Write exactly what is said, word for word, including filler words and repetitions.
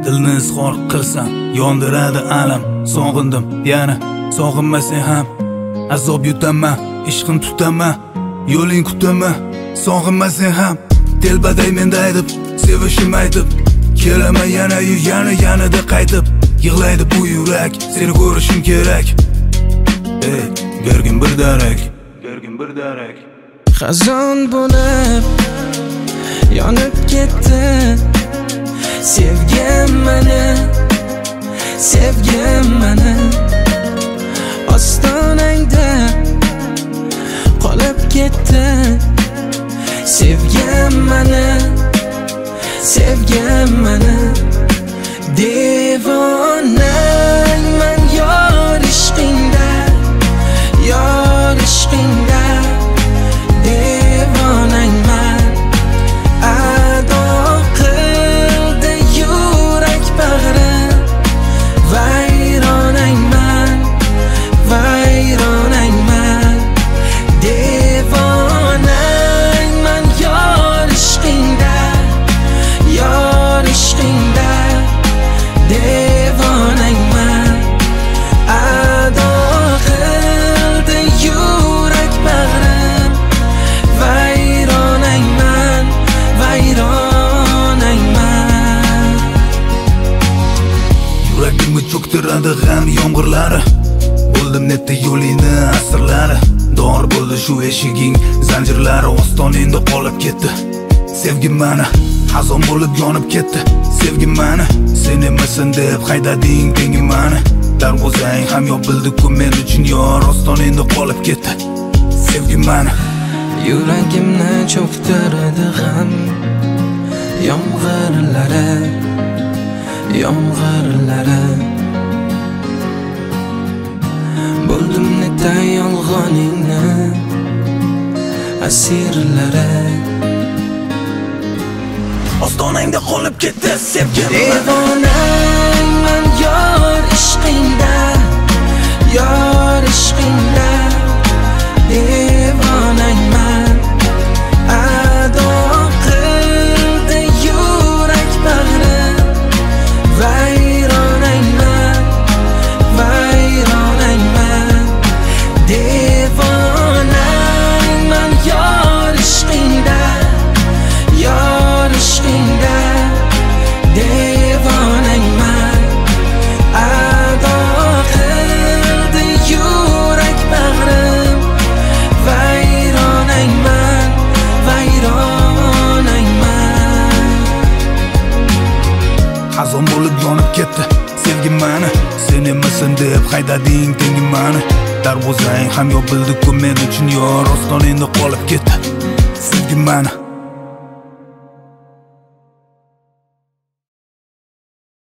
Dilni izhor qilsam yondiradi alam. Sog'indim yana sog'inmasang ham azob yutaman, ishqim tutaman, yo'ling kutaman. Sog'inmasang ham telbaday menda aytib, sevishim aytib, kelaman yana yu yana yanada qaytib. Yig'laydi bu yurak, seni ko'rishim kerak. Ey, bergin bir darak, bergin bir darak. Xazon bo'lib yonib ketdi sevgim meni, sevgim meni. Ostonangda qolib ketdi sevgim meni, sevgim meni. Devonangman yor ishqingda, yor ishqingda. Devonangman ado qildi yurak bag'rim. Vayronangman, vayronangman. Devonangman yor ishqingda, yor ishqingda. Devonangman ado qildi yurak bag'rim. Vayronangman, vayronangman. Yuragimni cho'ktiradi g'am yomg'irlari. Bo'ldim netda yo'lingni asrlari. Dor bo'ldi shu eshiging zanjirlari. Ostoningda qolib ketdi sevgim mani, xazon bo'lib yonib ketdi sevgim mani. Sen emasan deb haydading tengim mani. Darvozang ham yopildi-ku men uchun yor. Ostoningda qolib ketdi sevgim mani. Yuragimni cho'ktiradi g'am yomg'irlari, yomg'irlari. Bo'ldim netda yolg'oningni asirlari. Ostonangda qolib ketdi sevgim. Devonangman yor ishqingda, yor ishqingda. Devonangman ado qildi yurak bag'rim. Vayronangman, vayronangman. Devonangman yor ishqingda, yor ishqingda. Devonangman ado qildi yurak bag'rim. Vayronangman, vayronangman. Xazon bo'lib yonib ketdi sevgim mani. Sen emasan deb haydading tengim mani. Darvozang ham yopildi-ku men uchun yor. Ostoningda qolib ketdi sevgim mani.